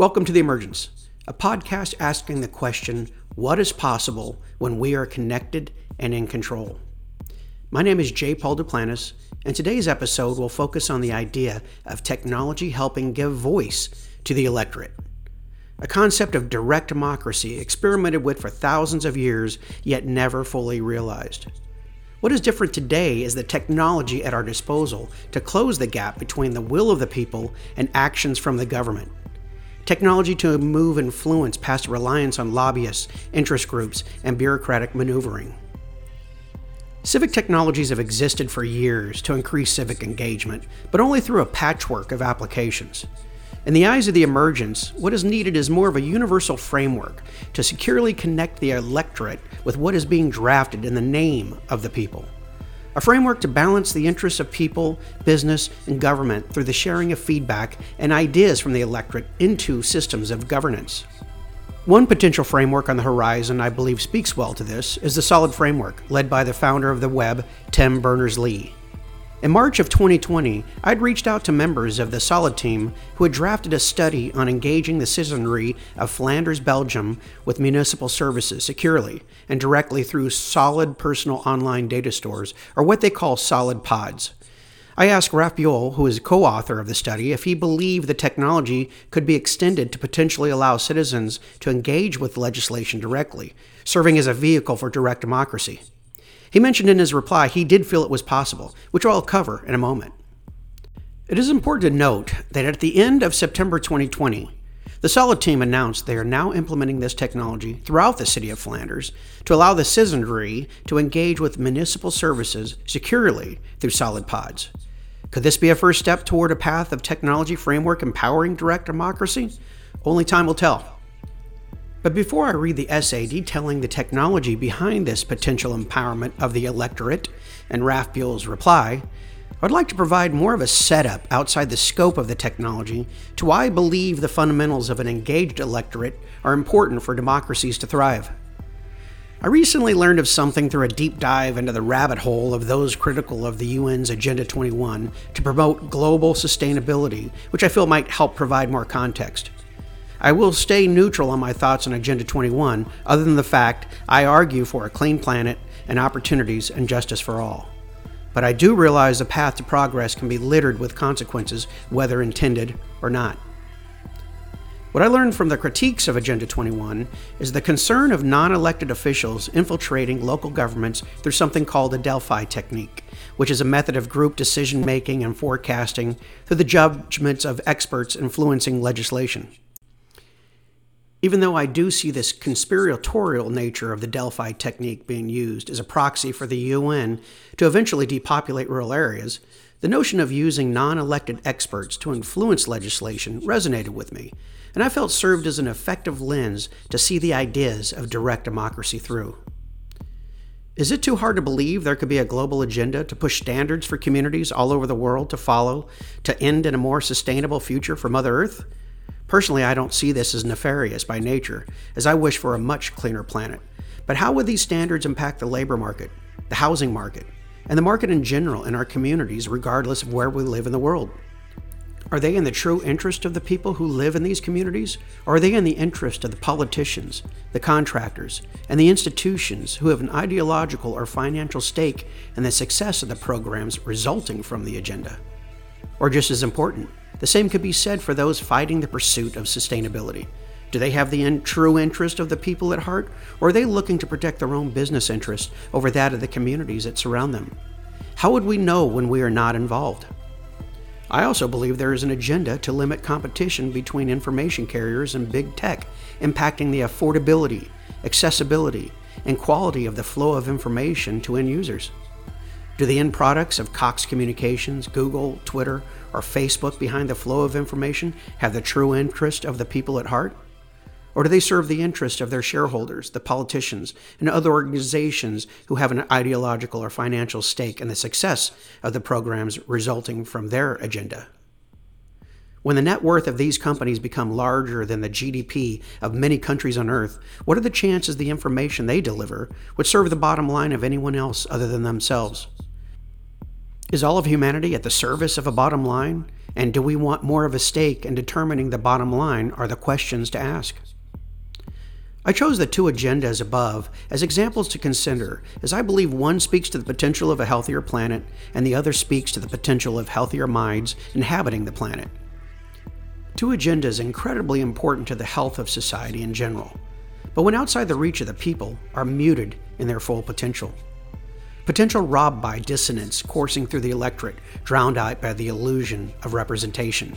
Welcome to The Emergence, a podcast asking the question, what is possible when we are connected and in control? My name is J. Paul Duplantis, and today's episode will focus on the idea of technology helping give voice to the electorate. A concept of direct democracy experimented with for thousands of years, yet never fully realized. What is different today is the technology at our disposal to close the gap between the will of the people and actions from the government. Technology to move influence past reliance on lobbyists, interest groups, and bureaucratic maneuvering. Civic technologies have existed for years to increase civic engagement, but only through a patchwork of applications. In the eyes of the emergence, what is needed is more of a universal framework to securely connect the electorate with what is being drafted in the name of the people. A framework to balance the interests of people, business, and government through the sharing of feedback and ideas from the electorate into systems of governance. One potential framework on the horizon I believe speaks well to this is the Solid Framework, led by the founder of the web, Tim Berners-Lee. In March of 2020, I'd reached out to members of the Solid team who had drafted a study on engaging the citizenry of Flanders, Belgium with municipal services securely and directly through Solid personal online data stores, or what they call Solid Pods. I asked Raf Buell, who is a co-author of the study, if he believed the technology could be extended to potentially allow citizens to engage with legislation directly, serving as a vehicle for direct democracy. He mentioned in his reply he did feel it was possible, which I'll cover in a moment. It is important to note that at the end of September 2020, the Solid team announced they are now implementing this technology throughout the city of Flanders to allow the citizenry to engage with municipal services securely through Solid Pods. Could this be a first step toward a path of technology framework empowering direct democracy? Only time will tell. But before I read the essay detailing the technology behind this potential empowerment of the electorate and Raf Buell's reply, I'd like to provide more of a setup outside the scope of the technology to why I believe the fundamentals of an engaged electorate are important for democracies to thrive. I recently learned of something through a deep dive into the rabbit hole of those critical of the UN's Agenda 21 to promote global sustainability, which I feel might help provide more context. I will stay neutral on my thoughts on Agenda 21, other than the fact I argue for a clean planet and opportunities and justice for all. But I do realize the path to progress can be littered with consequences, whether intended or not. What I learned from the critiques of Agenda 21 is the concern of non-elected officials infiltrating local governments through something called the Delphi technique, which is a method of group decision-making and forecasting through the judgments of experts influencing legislation. Even though I do see this conspiratorial nature of the Delphi technique being used as a proxy for the UN to eventually depopulate rural areas, the notion of using non-elected experts to influence legislation resonated with me, and I felt served as an effective lens to see the ideas of direct democracy through. Is it too hard to believe there could be a global agenda to push standards for communities all over the world to follow to end in a more sustainable future for Mother Earth? Personally, I don't see this as nefarious by nature, as I wish for a much cleaner planet. But how would these standards impact the labor market, the housing market, and the market in general in our communities, regardless of where we live in the world? Are they in the true interest of the people who live in these communities, or are they in the interest of the politicians, the contractors, and the institutions who have an ideological or financial stake in the success of the programs resulting from the agenda? Or just as important, the same could be said for those fighting the pursuit of sustainability. Do they have the true interest of the people at heart, or are they looking to protect their own business interests over that of the communities that surround them? How would we know when we are not involved? I also believe there is an agenda to limit competition between information carriers and big tech, impacting the affordability, accessibility, and quality of the flow of information to end users. Do the end products of Cox Communications, Google, Twitter, or Facebook behind the flow of information have the true interest of the people at heart? Or do they serve the interest of their shareholders, the politicians, and other organizations who have an ideological or financial stake in the success of the programs resulting from their agenda? When the net worth of these companies become larger than the GDP of many countries on Earth, what are the chances the information they deliver would serve the bottom line of anyone else other than themselves? Is all of humanity at the service of a bottom line? And do we want more of a stake in determining the bottom line are the questions to ask. I chose the two agendas above as examples to consider, as I believe one speaks to the potential of a healthier planet and the other speaks to the potential of healthier minds inhabiting the planet. Two agendas incredibly important to the health of society in general, but when outside the reach of the people, are muted in their full potential. Potential robbed by dissonance coursing through the electorate, drowned out by the illusion of representation.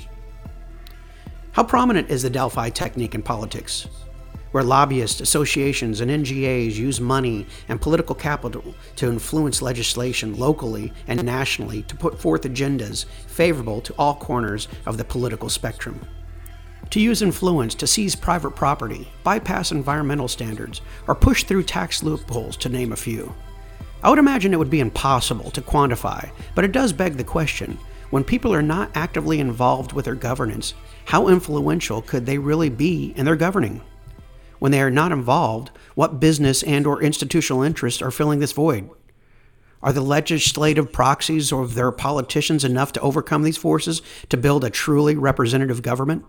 How prominent is the Delphi technique in politics, where lobbyists, associations, and NGOs use money and political capital to influence legislation locally and nationally to put forth agendas favorable to all corners of the political spectrum? To use influence to seize private property, bypass environmental standards, or push through tax loopholes, to name a few. I would imagine it would be impossible to quantify, but it does beg the question, when people are not actively involved with their governance, how influential could they really be in their governing? When they are not involved, what business and/or institutional interests are filling this void? Are the legislative proxies of their politicians enough to overcome these forces to build a truly representative government?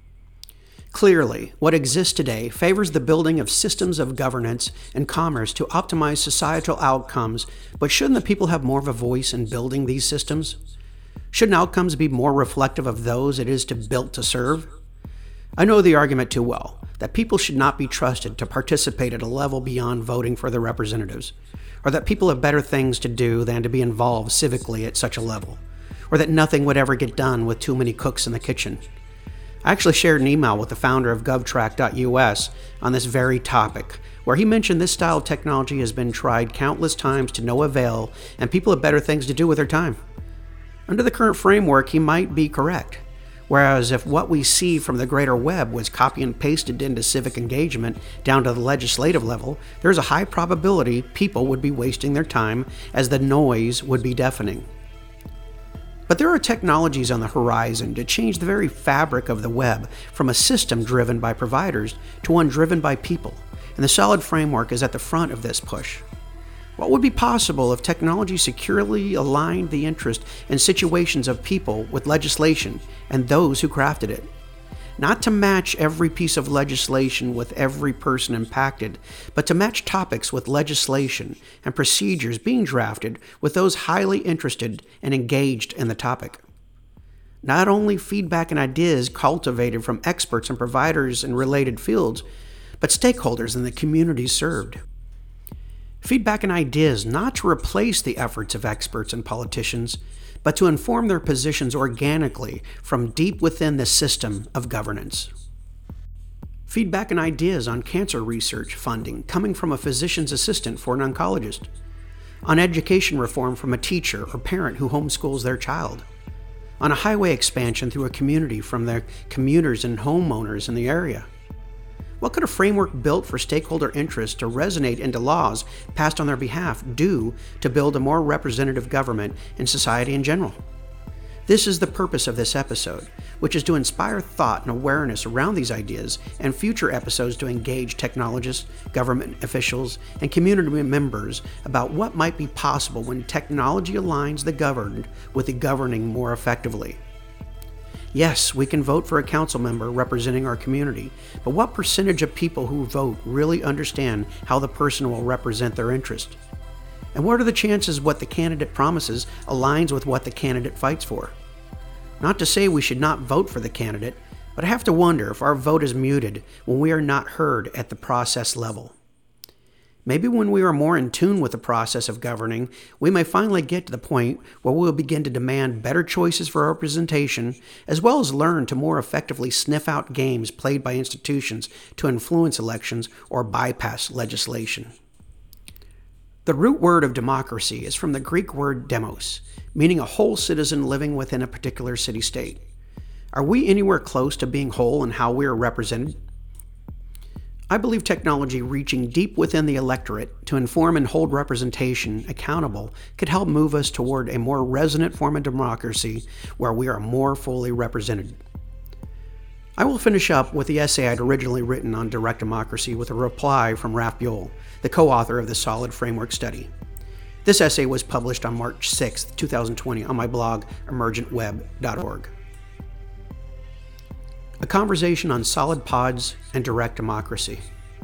Clearly, what exists today favors the building of systems of governance and commerce to optimize societal outcomes, but shouldn't the people have more of a voice in building these systems? Shouldn't outcomes be more reflective of those it is built to serve? I know the argument too well, that people should not be trusted to participate at a level beyond voting for their representatives, or that people have better things to do than to be involved civically at such a level, or that nothing would ever get done with too many cooks in the kitchen. I actually shared an email with the founder of GovTrack.us on this very topic, where he mentioned this style of technology has been tried countless times to no avail, and people have better things to do with their time. Under the current framework, he might be correct. Whereas if what we see from the greater web was copy and pasted into civic engagement down to the legislative level, there's a high probability people would be wasting their time as the noise would be deafening. But there are technologies on the horizon to change the very fabric of the web from a system driven by providers to one driven by people, and the solid framework is at the front of this push. What would be possible if technology securely aligned the interest and situations of people with legislation and those who crafted it? Not to match every piece of legislation with every person impacted, but to match topics with legislation and procedures being drafted with those highly interested and engaged in the topic. Not only feedback and ideas cultivated from experts and providers in related fields, but stakeholders in the communities served. Feedback and ideas not to replace the efforts of experts and politicians, but to inform their positions organically from deep within the system of governance. Feedback and ideas on cancer research funding coming from a physician's assistant for an oncologist. On education reform from a teacher or parent who homeschools their child. On a highway expansion through a community from their commuters and homeowners in the area. What could a framework built for stakeholder interest to resonate into laws passed on their behalf do to build a more representative government and society in general? This is the purpose of this episode, which is to inspire thought and awareness around these ideas, and future episodes to engage technologists, government officials, and community members about what might be possible when technology aligns the governed with the governing more effectively. Yes, we can vote for a council member representing our community, but what percentage of people who vote really understand how the person will represent their interest? And what are the chances what the candidate promises aligns with what the candidate fights for? Not to say we should not vote for the candidate, but I have to wonder if our vote is muted when we are not heard at the process level. Maybe when we are more in tune with the process of governing, we may finally get to the point where we will begin to demand better choices for representation, as well as learn to more effectively sniff out games played by institutions to influence elections or bypass legislation. The root word of democracy is from the Greek word demos, meaning a whole citizen living within a particular city-state. Are we anywhere close to being whole in how we are represented? I believe technology reaching deep within the electorate to inform and hold representation accountable could help move us toward a more resonant form of democracy where we are more fully represented. I will finish up with the essay I'd originally written on direct democracy with a reply from Ralph Buell, the co-author of the Solid Framework study. This essay was published on March 6, 2020 on my blog, emergentweb.org. A conversation on solid pods and direct democracy.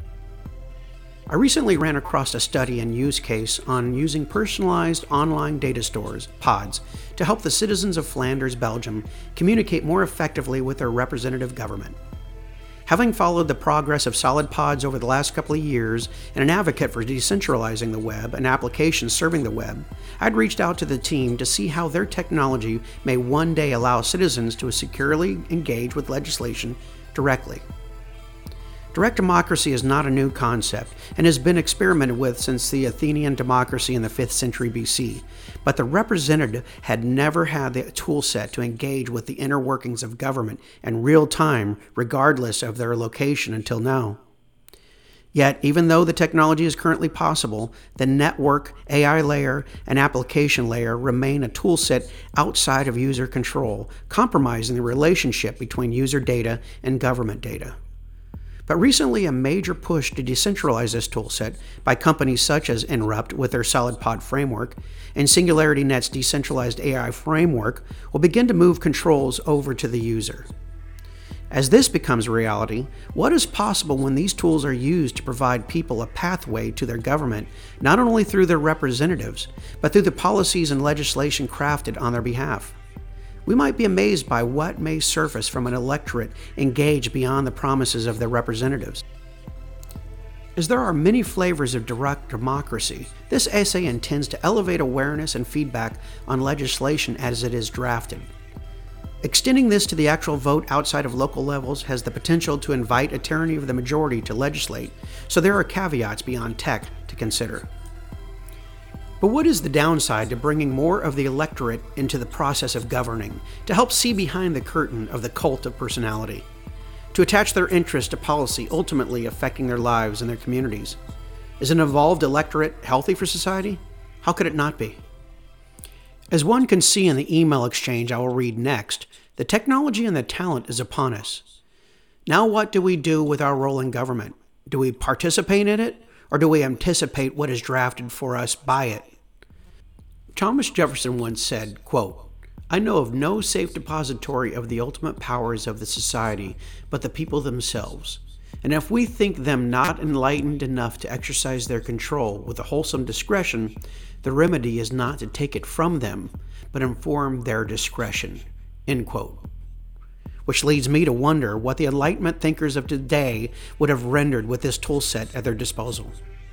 I recently ran across a study and use case on using personalized online data stores, pods, to help the citizens of Flanders, Belgium, communicate more effectively with their representative government. Having followed the progress of solid pods over the last couple of years and an advocate for decentralizing the web and applications serving the web, I'd reached out to the team to see how their technology may one day allow citizens to securely engage with legislation directly. Direct democracy is not a new concept and has been experimented with since the Athenian democracy in the 5th century BC, but the representative had never had the tool set to engage with the inner workings of government in real time, regardless of their location until now. Yet, even though the technology is currently possible, the network, AI layer, and application layer remain a tool set outside of user control, compromising the relationship between user data and government data. But recently, a major push to decentralize this toolset by companies such as Inrupt with their SolidPod framework and SingularityNet's decentralized AI framework will begin to move controls over to the user. As this becomes a reality, what is possible when these tools are used to provide people a pathway to their government, not only through their representatives, but through the policies and legislation crafted on their behalf? We might be amazed by what may surface from an electorate engaged beyond the promises of their representatives. As there are many flavors of direct democracy, this essay intends to elevate awareness and feedback on legislation as it is drafted. Extending this to the actual vote outside of local levels has the potential to invite a tyranny of the majority to legislate, so there are caveats beyond tech to consider. But what is the downside to bringing more of the electorate into the process of governing, to help see behind the curtain of the cult of personality, to attach their interest to policy ultimately affecting their lives and their communities? Is an evolved electorate healthy for society? How could it not be? As one can see in the email exchange I will read next, the technology and the talent is upon us. Now what do we do with our role in government? Do we participate in it, or do we anticipate what is drafted for us by it? Thomas Jefferson once said, quote, "I know of no safe depository of the ultimate powers of the society but the people themselves. And if we think them not enlightened enough to exercise their control with a wholesome discretion, the remedy is not to take it from them, but inform their discretion." End quote. Which leads me to wonder what the Enlightenment thinkers of today would have rendered with this tool set at their disposal.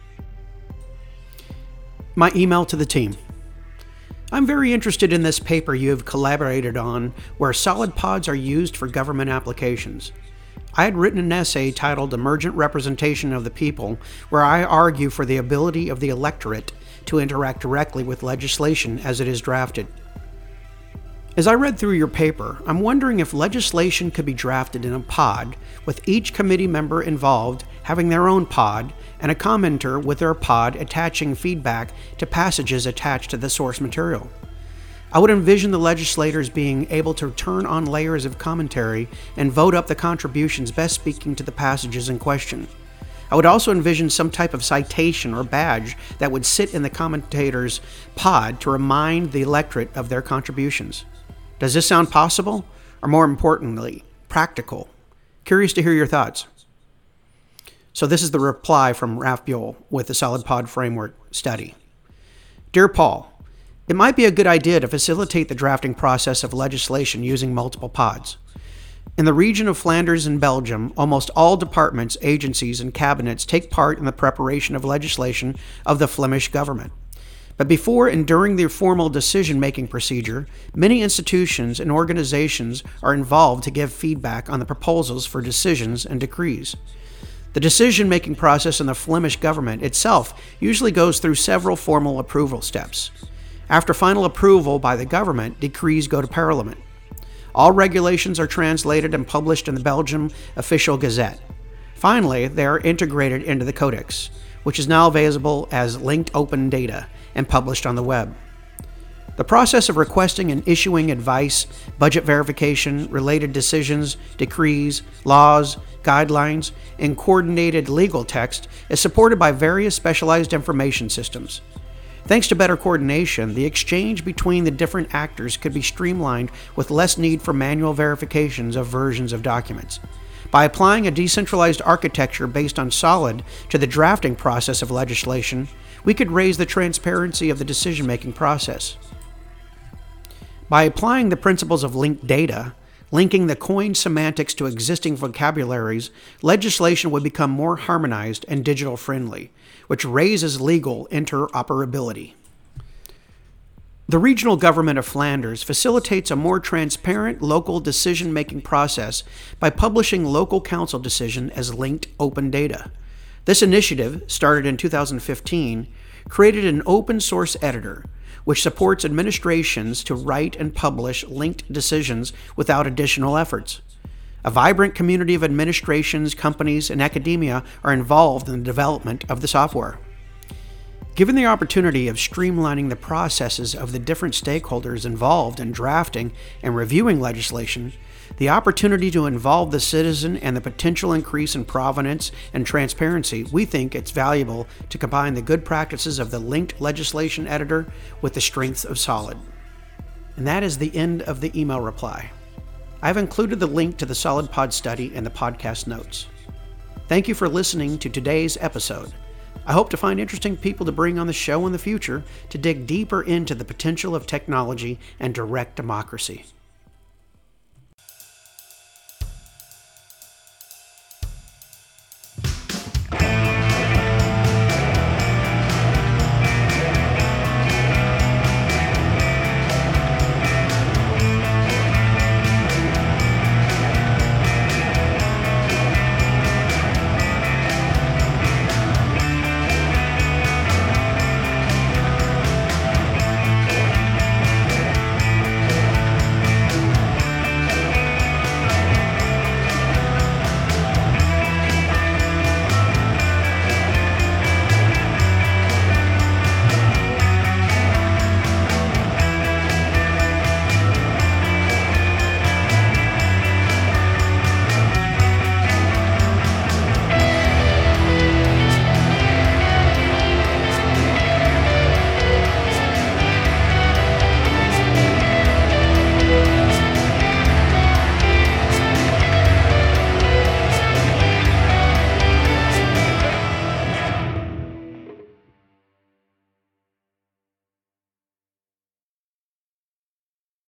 My email to the team. I'm very interested in this paper you have collaborated on where solid pods are used for government applications. I had written an essay titled Emergent Representation of the People, where I argue for the ability of the electorate to interact directly with legislation as it is drafted. As I read through your paper, I'm wondering if legislation could be drafted in a pod, with each committee member involved having their own pod, and a commenter with their pod attaching feedback to passages attached to the source material. I would envision the legislators being able to turn on layers of commentary and vote up the contributions best speaking to the passages in question. I would also envision some type of citation or badge that would sit in the commentator's pod to remind the electorate of their contributions. Does this sound possible? Or more importantly, practical? Curious to hear your thoughts. So this is the reply from Ralph Buell with the SolidPod Framework study. Dear Paul, it might be a good idea to facilitate the drafting process of legislation using multiple pods. In the region of Flanders and Belgium, almost all departments, agencies, and cabinets take part in the preparation of legislation of the Flemish government. But before and during the formal decision-making procedure, many institutions and organizations are involved to give feedback on the proposals for decisions and decrees. The decision-making process in the Flemish government itself usually goes through several formal approval steps. After final approval by the government, decrees go to Parliament. All regulations are translated and published in the Belgian Official Gazette. Finally, they are integrated into the Codex, which is now available as linked open data and published on the web. The process of requesting and issuing advice, budget verification, related decisions, decrees, laws, guidelines, and coordinated legal text is supported by various specialized information systems. Thanks to better coordination, the exchange between the different actors could be streamlined with less need for manual verifications of versions of documents. By applying a decentralized architecture based on SOLID to the drafting process of legislation, we could raise the transparency of the decision-making process. By applying the principles of linked data, linking the coin semantics to existing vocabularies, legislation would become more harmonized and digital-friendly, which raises legal interoperability. The regional government of Flanders facilitates a more transparent local decision-making process by publishing local council decisions as linked open data. This initiative, started in 2015, created an open-source editor which supports administrations to write and publish linked decisions without additional efforts. A vibrant community of administrations, companies, and academia are involved in the development of the software. Given the opportunity of streamlining the processes of the different stakeholders involved in drafting and reviewing legislation, the opportunity to involve the citizen and the potential increase in provenance and transparency, we think it's valuable to combine the good practices of the linked legislation editor with the strengths of SOLID. And that is the end of the email reply. I've included the link to the SolidPod study in the podcast notes. Thank you for listening to today's episode. I hope to find interesting people to bring on the show in the future to dig deeper into the potential of technology and direct democracy.